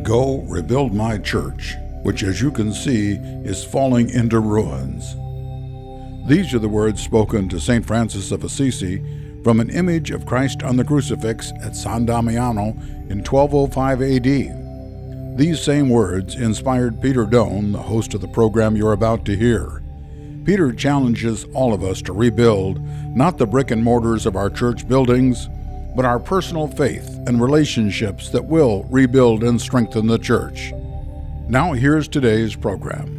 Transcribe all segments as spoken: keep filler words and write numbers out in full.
Go rebuild my church, which as you can see is falling into ruins. These are the words spoken to Saint Francis of Assisi from an image of Christ on the crucifix at San Damiano in twelve oh five A D. These same words inspired Peter Doan, the host of the program you're about to hear. Peter challenges all of us to rebuild not the brick and mortars of our church buildings, but our personal faith and relationships that will rebuild and strengthen the church. Now here's today's program.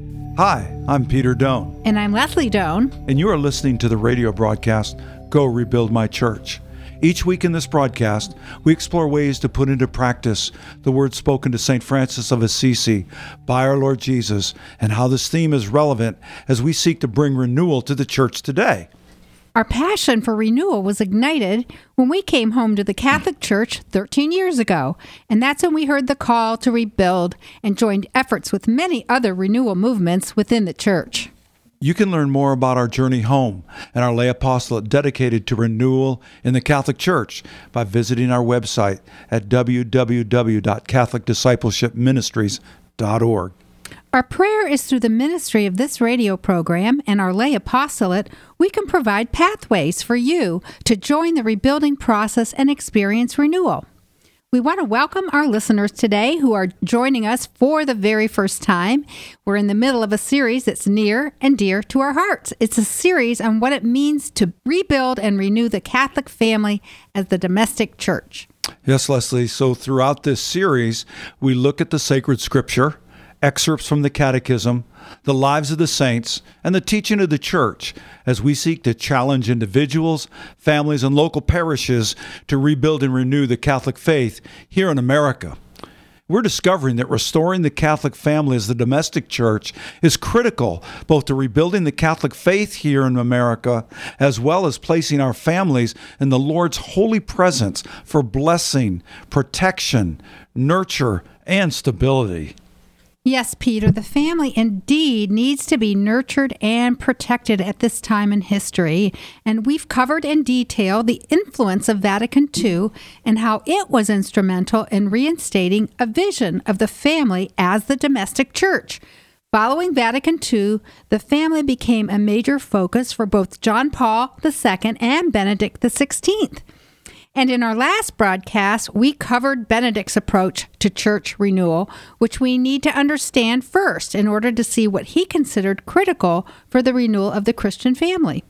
Hi, I'm Peter Doan. And I'm Leslie Doan. And you are listening to the radio broadcast, Go Rebuild My Church. Each week in this broadcast, we explore ways to put into practice the words spoken to Saint Francis of Assisi by our Lord Jesus, and how this theme is relevant as we seek to bring renewal to the church today. Our passion for renewal was ignited when we came home to the Catholic Church thirteen years ago, and that's when we heard the call to rebuild and joined efforts with many other renewal movements within the church. You can learn more about our journey home and our lay apostolate dedicated to renewal in the Catholic Church by visiting our website at w w w dot catholic discipleship ministries dot org. Our prayer is through the ministry of this radio program and our lay apostolate, we can provide pathways for you to join the rebuilding process and experience renewal. We want to welcome our listeners today who are joining us for the very first time. We're in the middle of a series that's near and dear to our hearts. It's a series on what it means to rebuild and renew the Catholic family as the domestic church. Yes, Leslie. So throughout this series, we look at the sacred scripture, excerpts from the Catechism, the lives of the saints, and the teaching of the Church as we seek to challenge individuals, families, and local parishes to rebuild and renew the Catholic faith here in America. We're discovering that restoring the Catholic family as the domestic church is critical both to rebuilding the Catholic faith here in America as well as placing our families in the Lord's holy presence for blessing, protection, nurture, and stability. Yes, Peter, the family indeed needs to be nurtured and protected at this time in history. And we've covered in detail the influence of Vatican Two and how it was instrumental in reinstating a vision of the family as the domestic church. Following Vatican Two, the family became a major focus for both John Paul the Second and Benedict the Sixteenth. And in our last broadcast, we covered Benedict's approach to church renewal, which we need to understand first in order to see what he considered critical for the renewal of the Christian family.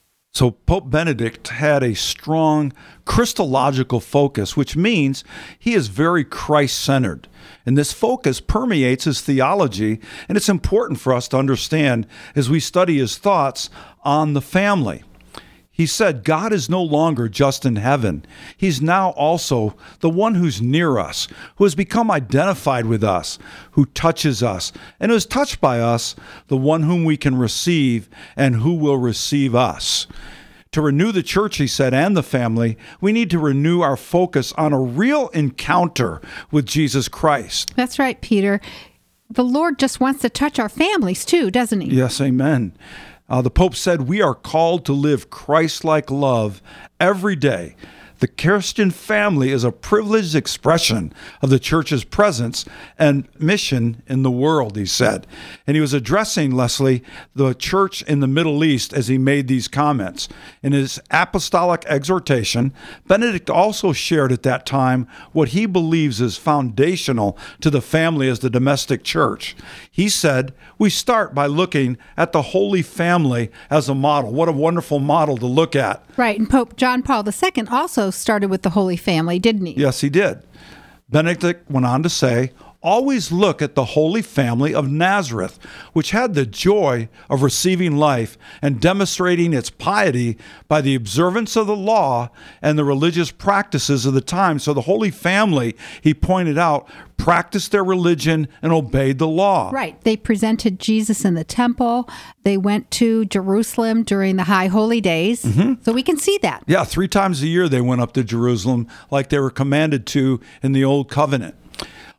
So Pope Benedict had a strong Christological focus, which means he is very Christ-centered. And this focus permeates his theology, and it's important for us to understand as we study his thoughts on the family. He said, God is no longer just in heaven. He's now also the one who's near us, who has become identified with us, who touches us, and who is touched by us, the one whom we can receive and who will receive us. To renew the church, he said, and the family, we need to renew our focus on a real encounter with Jesus Christ. That's right, Peter. The Lord just wants to touch our families too, doesn't he? Yes, amen. Uh, the Pope said, we are called to live Christ-like love every day. The Christian family is a privileged expression of the church's presence and mission in the world, he said. And he was addressing, Leslie, the church in the Middle East as he made these comments. In his apostolic exhortation, Benedict also shared at that time what he believes is foundational to the family as the domestic church. He said, we start by looking at the Holy Family as a model. What a wonderful model to look at. Right, and Pope John Paul the Second also started with the Holy Family, didn't he? Yes, he did. Benedict went on to say, always look at the Holy Family of Nazareth, which had the joy of receiving life and demonstrating its piety by the observance of the law and the religious practices of the time. So the Holy Family, he pointed out, practiced their religion and obeyed the law. Right. They presented Jesus in the temple. They went to Jerusalem during the high holy days. Mm-hmm. So we can see that. Yeah, three times a year they went up to Jerusalem like they were commanded to in the Old Covenant.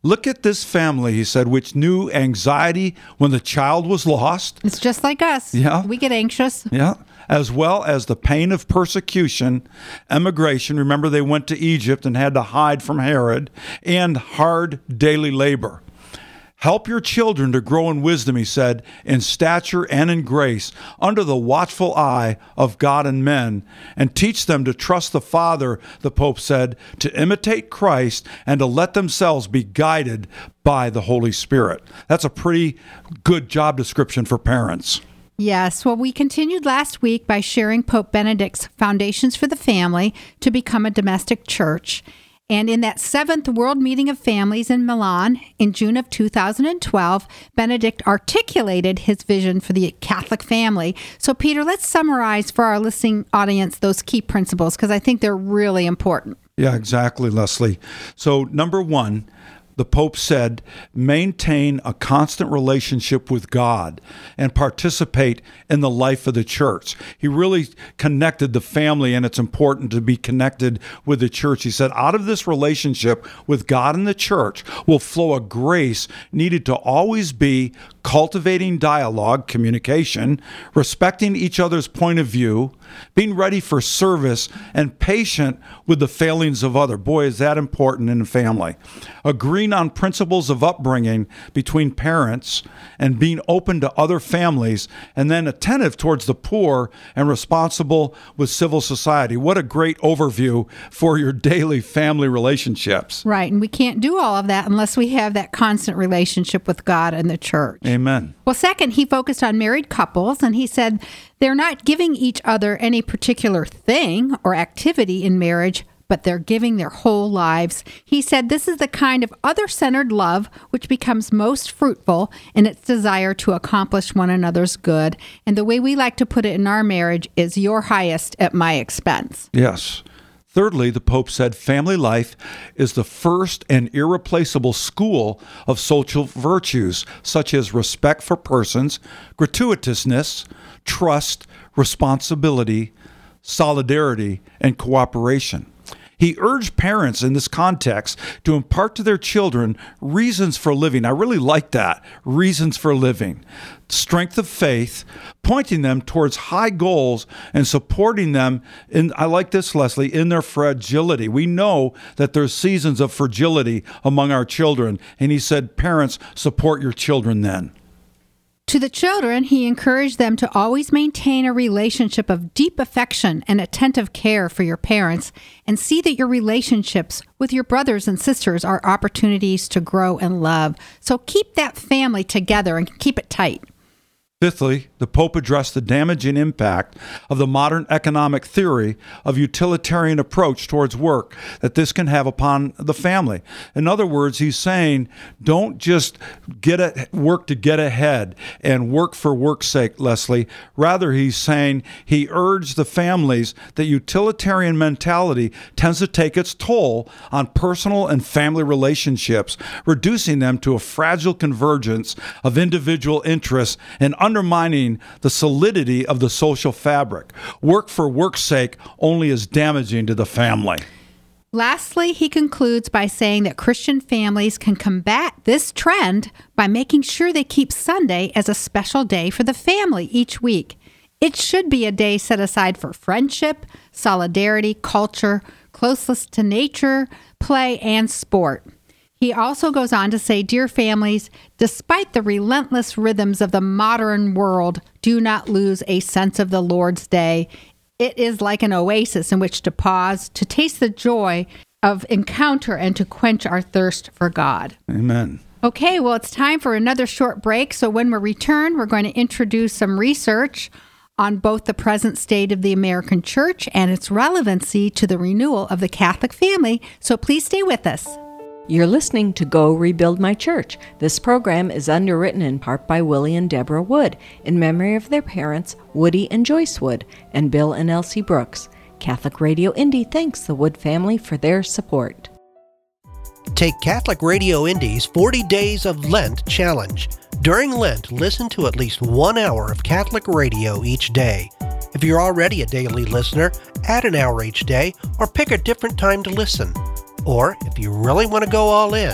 Look at this family, he said, which knew anxiety when the child was lost. It's just like us. Yeah. We get anxious. Yeah. As well as the pain of persecution, emigration. Remember, they went to Egypt and had to hide from Herod, and hard daily labor. Help your children to grow in wisdom, he said, in stature and in grace, under the watchful eye of God and men, and teach them to trust the Father, the Pope said, to imitate Christ, and to let themselves be guided by the Holy Spirit. That's a pretty good job description for parents. Yes. Well, we continued last week by sharing Pope Benedict's Foundations for the Family to become a domestic church. And in that seventh World Meeting of Families in Milan in June of two thousand twelve, Benedict articulated his vision for the Catholic family. So, Peter, let's summarize for our listening audience those key principles, because I think they're really important. Yeah, exactly, Leslie. So, number one, the Pope said, maintain a constant relationship with God and participate in the life of the church. He really connected the family, and it's important to be connected with the church. He said, out of this relationship with God and the church will flow a grace needed to always be cultivating dialogue, communication, respecting each other's point of view, being ready for service, and patient with the failings of others. Boy, is that important in a family. Agreeing on principles of upbringing between parents and being open to other families, and then attentive towards the poor and responsible with civil society. What a great overview for your daily family relationships. Right, and we can't do all of that unless we have that constant relationship with God and the church. Amen. Well, second, he focused on married couples, and he said they're not giving each other any particular thing or activity in marriage, but they're giving their whole lives. He said this is the kind of other-centered love which becomes most fruitful in its desire to accomplish one another's good. And the way we like to put it in our marriage is your highest at my expense. Yes. Thirdly, the Pope said family life is the first and irreplaceable school of social virtues, such as respect for persons, gratuitousness, trust, responsibility, solidarity, and cooperation. He urged parents in this context to impart to their children reasons for living. I really like that, reasons for living. Strength of faith, pointing them towards high goals and supporting them in, I like this, Leslie, in their fragility. We know that there's seasons of fragility among our children. And he said, parents, support your children then. To the children, he encouraged them to always maintain a relationship of deep affection and attentive care for your parents, and see that your relationships with your brothers and sisters are opportunities to grow and love. So keep that family together and keep it tight. Fifthly, the Pope addressed the damaging impact of the modern economic theory of utilitarian approach towards work that this can have upon the family. In other words, he's saying, don't just get a, work to get ahead and work for work's sake, Leslie. Rather, he's saying he urged the families that utilitarian mentality tends to take its toll on personal and family relationships, reducing them to a fragile convergence of individual interests and undermining the solidity of the social fabric. Work for work's sake only is damaging to the family. Lastly, he concludes by saying that Christian families can combat this trend by making sure they keep Sunday as a special day for the family each week. It should be a day set aside for friendship, solidarity, culture, closeness to nature, play, and sport. He also goes on to say, dear families, despite the relentless rhythms of the modern world, do not lose a sense of the Lord's Day. It is like an oasis in which to pause, to taste the joy of encounter, and to quench our thirst for God. Amen. Okay, well, it's time for another short break. So when we return, we're going to introduce some research on both the present state of the American Church and its relevancy to the renewal of the Catholic family. So please stay with us. You're listening to Go Rebuild My Church. This program is underwritten in part by Willie and Deborah Wood in memory of their parents, Woody and Joyce Wood, and Bill and Elsie Brooks. Catholic Radio Indy thanks the Wood family for their support. Take Catholic Radio Indy's forty Days of Lent challenge. During Lent, listen to at least one hour of Catholic radio each day. If you're already a daily listener, add an hour each day or pick a different time to listen. Or, if you really want to go all in,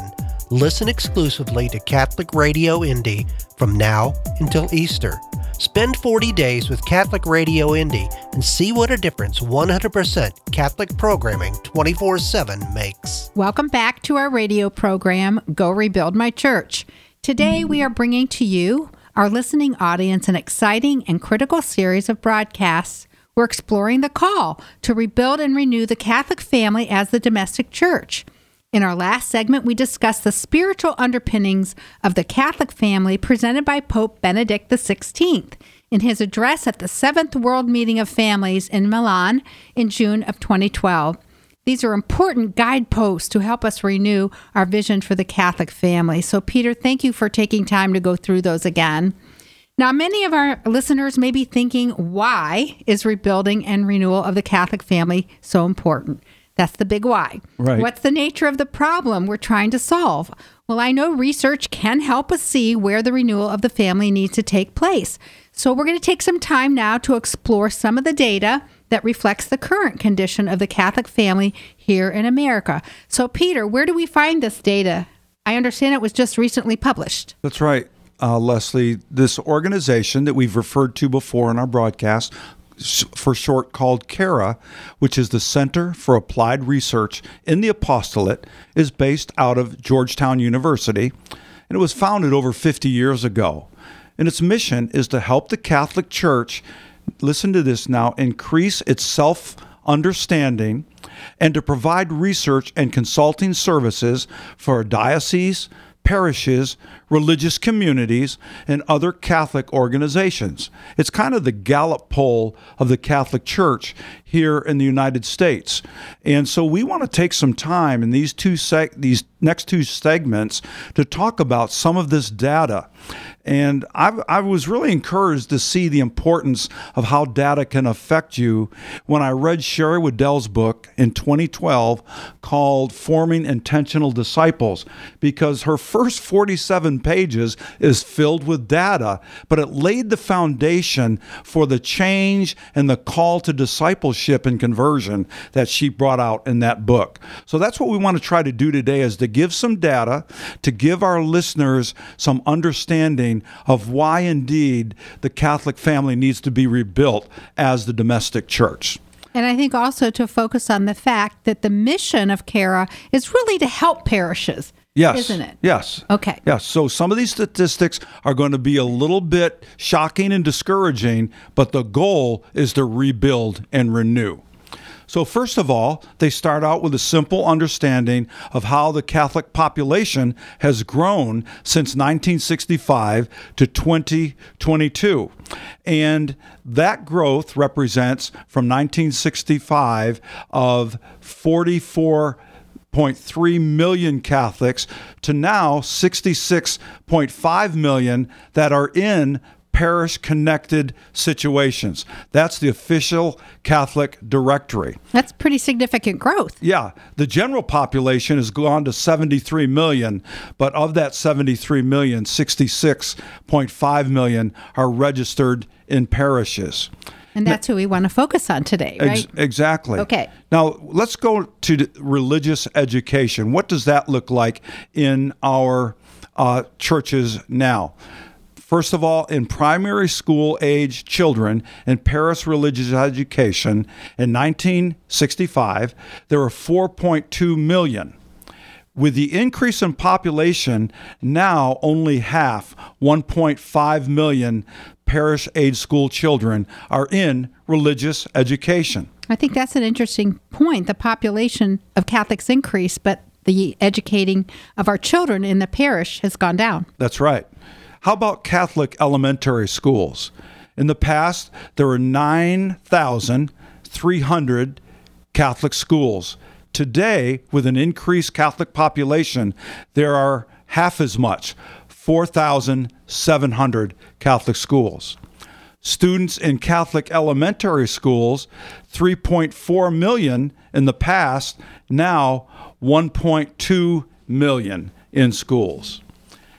Listen exclusively to Catholic Radio Indy from now until Easter. Spend forty days with Catholic Radio Indy and see what a difference one hundred percent Catholic programming twenty-four seven makes. Welcome back to our radio program, Go Rebuild My Church. Today we are bringing to you, our listening audience, an exciting and critical series of broadcasts. We're exploring the call to rebuild and renew the Catholic family as the domestic church. In our last segment, we discussed the spiritual underpinnings of the Catholic family presented by Pope Benedict the sixteenth in his address at the Seventh World Meeting of Families in Milan in June of twenty twelve. These are important guideposts to help us renew our vision for the Catholic family. So, Peter, thank you for taking time to go through those again. Now, many of our listeners may be thinking, why is rebuilding and renewal of the Catholic family so important? That's the big why. Right. What's the nature of the problem we're trying to solve? Well, I know research can help us see where the renewal of the family needs to take place. So we're going to take some time now to explore some of the data that reflects the current condition of the Catholic family here in America. So, Peter, where do we find this data? I understand it was just recently published. That's right, uh, Leslie. This organization that we've referred to before in our broadcast, for short called CARA, which is the Center for Applied Research in the Apostolate, is based out of Georgetown University, and it was founded over fifty years ago. And its mission is to help the Catholic Church, listen to this now, increase its self-understanding and to provide research and consulting services for dioceses, parishes, religious communities, and other Catholic organizations. It's kind of the Gallup poll of the Catholic Church here in the United States. And so we want to take some time in these two seg- these next two segments to talk about some of this data. And I, I was really encouraged to see the importance of how data can affect you when I read Sherry Weddell's book in twenty twelve called Forming Intentional Disciples, because her first forty-seven pages is filled with data, but it laid the foundation for the change and the call to discipleship and conversion that she brought out in that book. So that's what we want to try to do today, is to give some data, to give our listeners some understanding of why indeed the Catholic family needs to be rebuilt as the domestic church. And I think also to focus on the fact that the mission of CARA is really to help parishes. Yes. Isn't it? Yes. Okay. Yes. So some of these statistics are going to be a little bit shocking and discouraging, but the goal is to rebuild and renew. So first of all, they start out with a simple understanding of how the Catholic population has grown since nineteen sixty-five to twenty twenty-two. And that growth represents from nineteen sixty-five of forty-four point three million Catholics to now sixty-six point five million that are in parish-connected situations. That's the official Catholic directory. That's pretty significant growth. Yeah. The general population has gone to seventy-three million, but of that seventy-three million, sixty-six point five million are registered in parishes. And that's who we want to focus on today, right? Ex- exactly. Okay. Now, let's go to religious education. What does that look like in our uh, churches now? First of all, in primary school age children in parish religious education in nineteen sixty-five, there were four point two million. With the increase in population, now only half, one point five million parish age school children are in religious education. I think that's an interesting point. The population of Catholics increased, but the educating of our children in the parish has gone down. That's right. How about Catholic elementary schools? In the past, there were nine thousand three hundred Catholic schools. Today, with an increased Catholic population, there are half as much, four thousand seven hundred Catholic schools. Students in Catholic elementary schools, three point four million in the past, now one point two million in schools.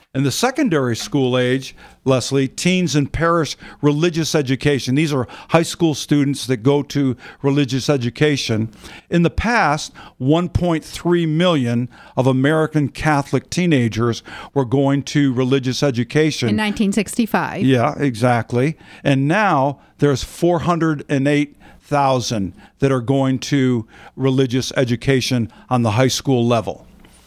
In the secondary school age, Leslie, teens and parish religious education. These are high school students that go to religious education. In the past, one point three million of American Catholic teenagers were going to religious education. In nineteen sixty-five. Yeah, exactly. And now there's four hundred eight thousand that are going to religious education on the high school level.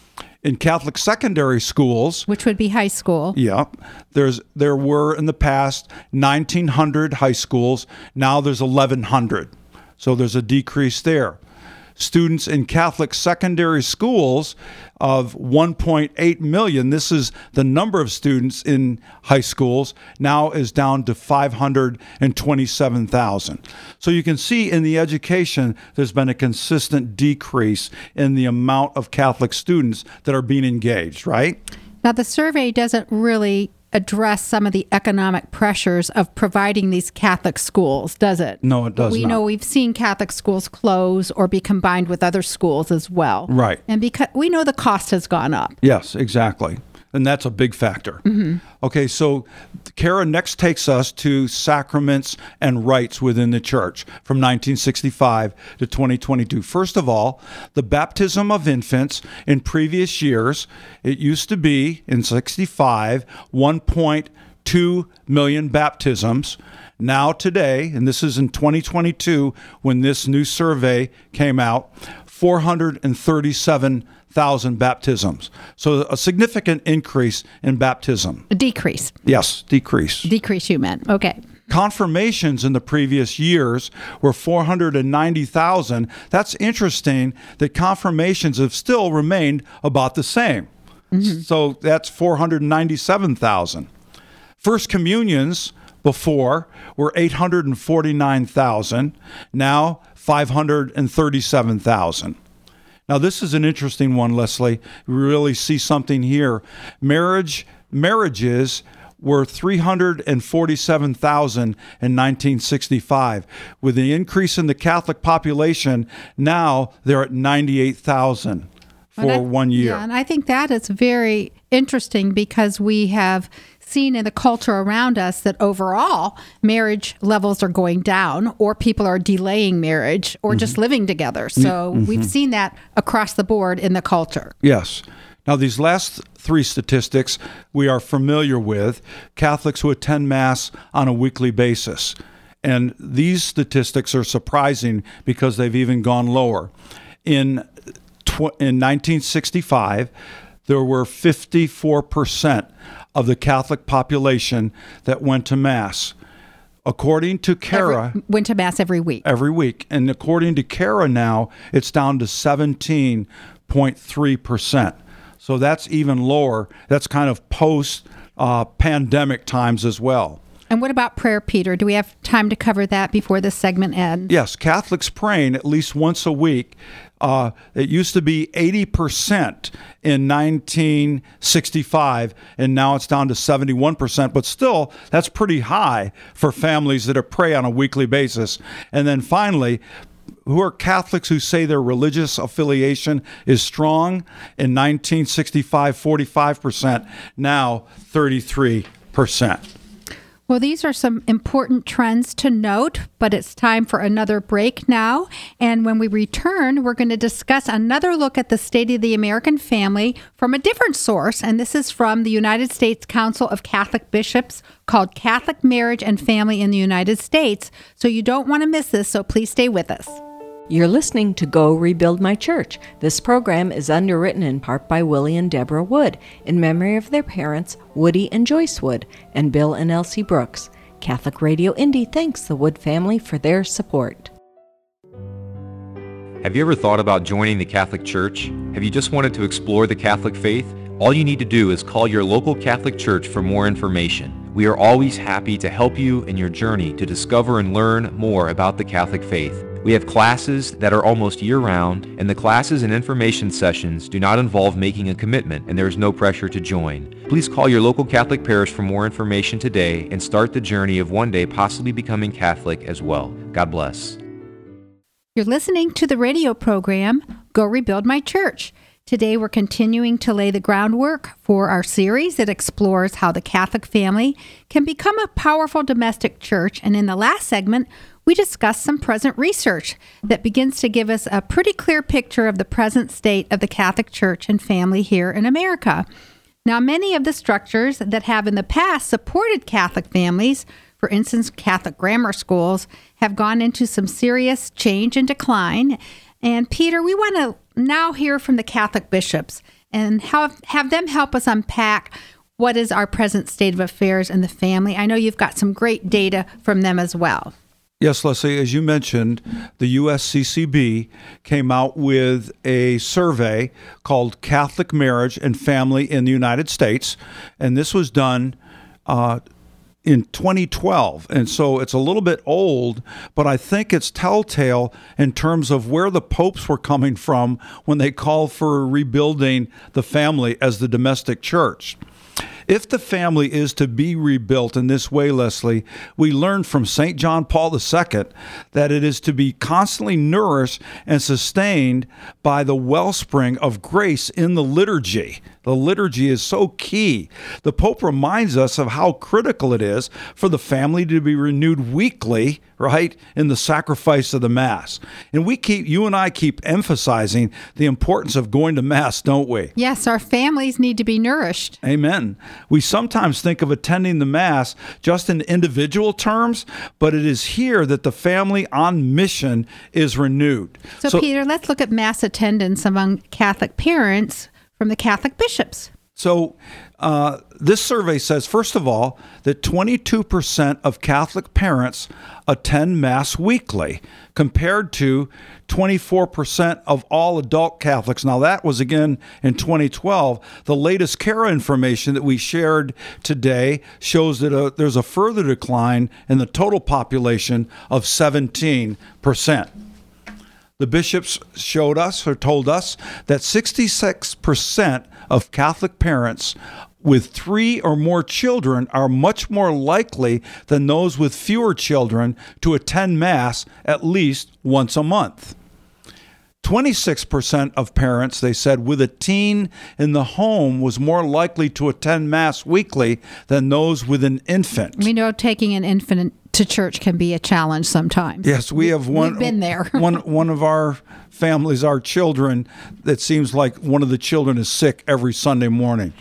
In Catholic secondary schools, which would be high school. Yeah, there's there were in the past nineteen hundred high schools. Now there's eleven hundred. So there's a decrease there. Students in Catholic secondary schools of one point eight million, this is the number of students in high schools, now is down to five hundred twenty-seven thousand. So you can see in the education, there's been a consistent decrease in the amount of Catholic students that are being engaged, right? Now, the survey doesn't really address some of the economic pressures of providing these Catholic schools, does it? No, it does we not. know we've seen Catholic schools close or be combined with other schools as well. Right. And because we know the cost has gone up. Yes, exactly. And that's a big factor. Mm-hmm. Okay, so Kara next takes us to sacraments and rites within the church from nineteen sixty-five to twenty twenty-two. First of all, the baptism of infants in previous years, it used to be in sixty-five, one point two million baptisms. Now today, and this is in twenty twenty-two when this new survey came out, four hundred thirty-seven thousand baptisms. So a significant increase in baptism. A decrease. Yes, decrease. Decrease, you meant. Okay. Confirmations in the previous years were four hundred ninety thousand. That's interesting that confirmations have still remained about the same. Mm-hmm. So that's four hundred ninety-seven thousand. First communions before were eight hundred forty-nine thousand, now five hundred thirty-seven thousand. Now, this is an interesting one, Leslie. We really see something here. Marriage, marriages were three hundred forty-seven thousand in nineteen sixty-five. With the increase in the Catholic population, now they're at ninety-eight thousand for I, one year. Yeah, and I think that is very interesting because we have seen in the culture around us that overall marriage levels are going down, or people are delaying marriage, or mm-hmm. just living together. So mm-hmm. we've seen that across the board in the culture. Yes. Now, these last three statistics we are familiar with, Catholics who attend Mass on a weekly basis. And these statistics are surprising because they've even gone lower. In, tw- in nineteen sixty-five, there were fifty-four percent of the Catholic population that went to Mass. According to Kara... Every, went to Mass every week. Every week. And according to Kara now, it's down to seventeen point three percent. So that's even lower. That's kind of post-pandemic uh, times as well. And what about prayer, Peter? Do we have time to cover that before this segment ends? Yes, Catholics praying at least once a week. Uh, it used to be eighty percent in nineteen sixty-five, and now it's down to seventy-one percent. But still, that's pretty high for families that pray on a weekly basis. And then finally, who are Catholics who say their religious affiliation is strong? In nineteen sixty-five, forty-five percent. Now, thirty-three percent. Well, these are some important trends to note, but it's time for another break now. And when we return, we're going to discuss another look at the state of the American family from a different source. And this is from the United States Council of Catholic Bishops, called Catholic Marriage and Family in the United States. So you don't want to miss this, so please stay with us. You're listening to Go Rebuild My Church. This program is underwritten in part by Willie and Deborah Wood in memory of their parents, Woody and Joyce Wood, and Bill and Elsie Brooks. Catholic Radio Indy thanks the Wood family for their support. Have you ever thought about joining the Catholic Church? Have you just wanted to explore the Catholic faith? All you need to do is call your local Catholic church for more information. We are always happy to help you in your journey to discover and learn more about the Catholic faith. We have classes that are almost year-round, and the classes and information sessions do not involve making a commitment, and there is no pressure to join. Please call your local Catholic parish for more information today and start the journey of one day possibly becoming Catholic as well. God bless. You're listening to the radio program, Go Rebuild My Church. Today, we're continuing to lay the groundwork for our series that explores how the Catholic family can become a powerful domestic church. And in the last segment, we discussed some present research that begins to give us a pretty clear picture of the present state of the Catholic Church and family here in America. Now, many of the structures that have in the past supported Catholic families, for instance, Catholic grammar schools, have gone into some serious change and decline. And Peter, we want to now hear from the Catholic bishops and have, have them help us unpack what is our present state of affairs in the family. I know you've got some great data from them as well. Yes, Leslie, as you mentioned, the U S C C B came out with a survey called Catholic Marriage and Family in the United States, and this was done uh, in twenty twelve. And so it's a little bit old, but I think it's telltale in terms of where the popes were coming from when they called for rebuilding the family as the domestic church. If the family is to be rebuilt in this way, Leslie, we learn from Saint John Paul the Second that it is to be constantly nourished and sustained by the wellspring of grace in the liturgy. The liturgy is so key. The Pope reminds us of how critical it is for the family to be renewed weekly, right, in the sacrifice of the Mass. And we keep, you and I keep emphasizing the importance of going to Mass, don't we? Yes, our families need to be nourished. Amen. We sometimes think of attending the Mass just in individual terms, but it is here that the family on mission is renewed. So, so Peter, let's look at Mass attendance among Catholic parents from the Catholic bishops. So uh, this survey says, first of all, that twenty-two percent of Catholic parents attend Mass weekly, compared to twenty-four percent of all adult Catholics. Now, that was, again, in twenty twelve. The latest CARA information that we shared today shows that uh, there's a further decline in the total population of seventeen percent. The bishops showed us or told us that sixty-six percent of Catholic parents with three or more children are much more likely than those with fewer children to attend Mass at least once a month. twenty-six percent of parents, they said, with a teen in the home was more likely to attend Mass weekly than those with an infant. We know taking an infant to church can be a challenge sometimes. Yes, we have one. We've been there. one one of our families, our children, that seems like one of the children is sick every Sunday morning.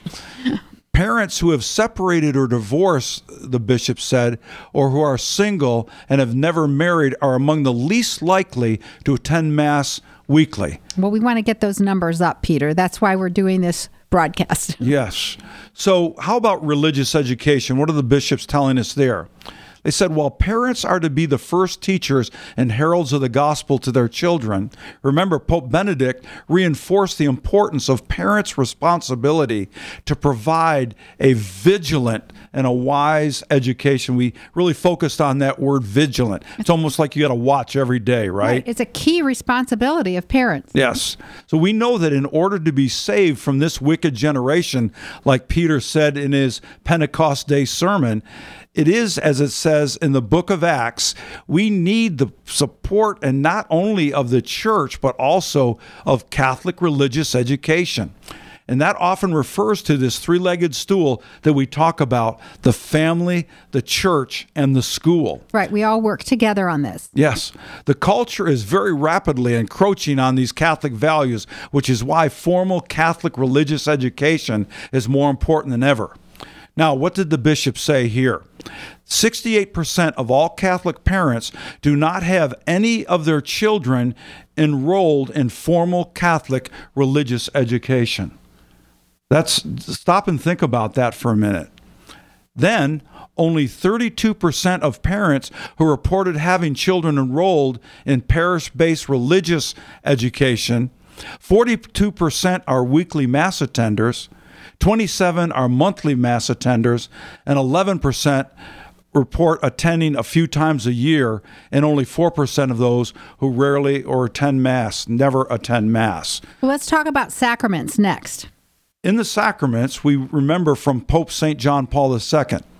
Parents who have separated or divorced, the bishop said, or who are single and have never married are among the least likely to attend Mass weekly. Well, we want to get those numbers up, Peter. That's why we're doing this broadcast. Yes. So how about religious education? What are the bishops telling us there? They said, while parents are to be the first teachers and heralds of the gospel to their children, remember, Pope Benedict reinforced the importance of parents' responsibility to provide a vigilant and a wise education. We really focused on that word vigilant. It's almost like you got to watch every day, right? Right. It's a key responsibility of parents. Yes. So we know that in order to be saved from this wicked generation, like Peter said in his Pentecost Day sermon, it is, as it says in the book of Acts, we need the support and not only of the church, but also of Catholic religious education. And that often refers to this three-legged stool that we talk about, the family, the church, and the school. Right. We all work together on this. Yes. The culture is very rapidly encroaching on these Catholic values, which is why formal Catholic religious education is more important than ever. Now, what did the bishop say here? sixty-eight percent of all Catholic parents do not have any of their children enrolled in formal Catholic religious education. That's, stop and think about that for a minute. Then, only thirty-two percent of parents who reported having children enrolled in parish-based religious education, forty-two percent are weekly Mass attenders, twenty-seven are monthly Mass attenders, and eleven percent report attending a few times a year, and only four percent of those who rarely or attend Mass never attend Mass. Well, let's talk about sacraments next. In the sacraments, we remember from Pope Saint John Paul the Second,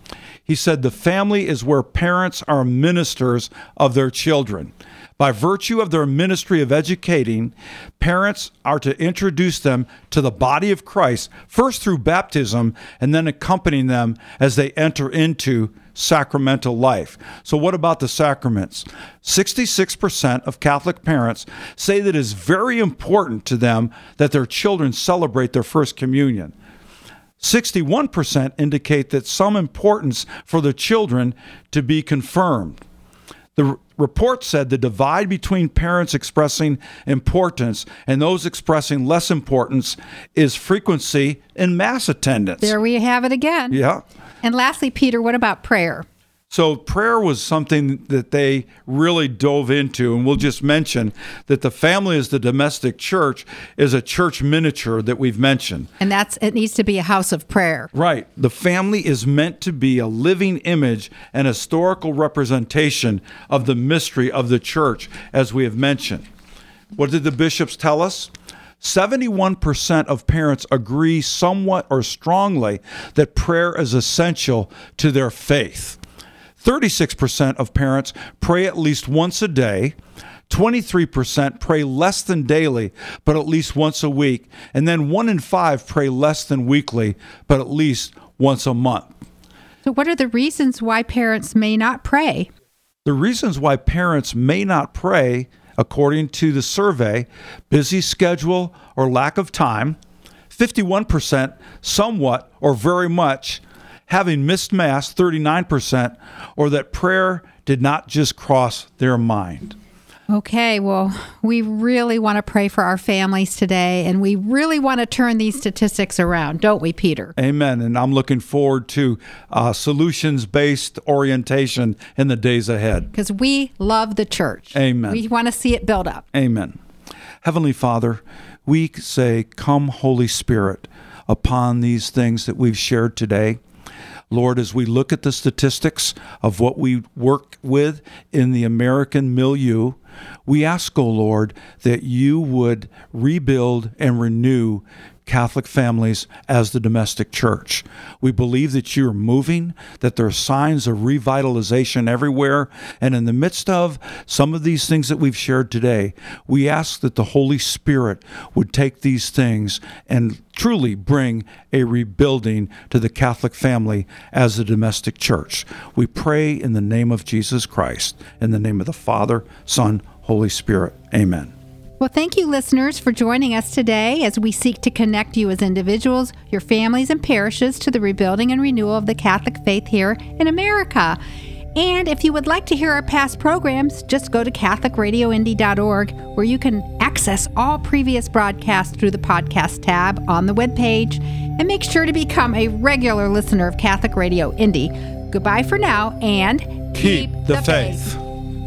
He said the family is where parents are ministers of their children. By virtue of their ministry of educating, parents are to introduce them to the body of Christ, first through baptism, and then accompanying them as they enter into sacramental life. So what about the sacraments? sixty-six percent of Catholic parents say that it is very important to them that their children celebrate their first communion. sixty-one percent indicate that some importance for the children to be confirmed. The report said the divide between parents expressing importance and those expressing less importance is frequency in mass attendance. There we have it again. Yeah. And lastly, Peter, what about prayer? So prayer was something that they really dove into, and we'll just mention that the family as the domestic church is a church miniature that we've mentioned. And that's it needs to be a house of prayer. Right. The family is meant to be a living image and historical representation of the mystery of the church, as we have mentioned. What did the bishops tell us? seventy-one percent of parents agree somewhat or strongly that prayer is essential to their faith. thirty-six percent of parents pray at least once a day. twenty-three percent pray less than daily, but at least once a week. And then one in five pray less than weekly, but at least once a month. So what are the reasons why parents may not pray? The reasons why parents may not pray, according to the survey, busy schedule or lack of time. fifty-one percent somewhat or very much, having missed Mass, thirty-nine percent, or that prayer did not just cross their mind. Okay, well, we really want to pray for our families today, and we really want to turn these statistics around, don't we, Peter? Amen, and I'm looking forward to uh, solutions-based orientation in the days ahead. Because we love the church. Amen. We want to see it build up. Amen. Heavenly Father, we say, come, Holy Spirit, upon these things that we've shared today. Lord, as we look at the statistics of what we work with in the American milieu, we ask, O Lord, that you would rebuild and renew Catholic families as the domestic church. We believe that you are moving, that there are signs of revitalization everywhere, and in the midst of some of these things that we've shared today, we ask that the Holy Spirit would take these things and truly bring a rebuilding to the Catholic family as the domestic church. We pray in the name of Jesus Christ, in the name of the Father, Son, Holy Spirit. Amen. Well, thank you, listeners, for joining us today as we seek to connect you as individuals, your families, and parishes to the rebuilding and renewal of the Catholic faith here in America. And if you would like to hear our past programs, just go to Catholic Radio Indy dot org, where you can access all previous broadcasts through the podcast tab on the webpage. And make sure to become a regular listener of Catholic Radio Indy. Goodbye for now, and keep, keep the, the faith. faith.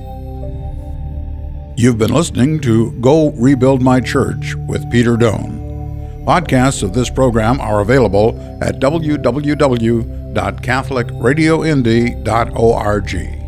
You've been listening to Go Rebuild My Church with Peter Doan. Podcasts of this program are available at w w w dot catholic radio indy dot org.